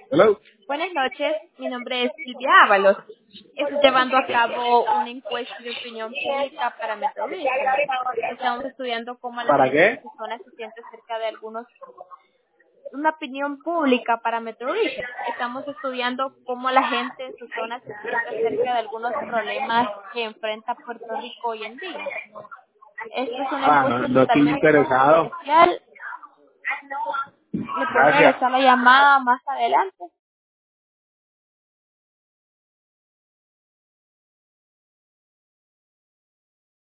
Hello. Buenas noches, mi nombre es Silvia Ábalos. Estoy llevando a cabo una encuesta de opinión pública para Metro Region. Estamos estudiando cómo la ¿Para gente en qué? su zona se siente acerca de una opinión pública para Metro Region. Estamos estudiando cómo la gente en su zona se siente acerca de algunos problemas que enfrenta Puerto Rico hoy en día. Esta es una No, encuesta no estoy totalmente interesado. confidencial. ¿Le puedo Gracias. regresar la llamada más adelante?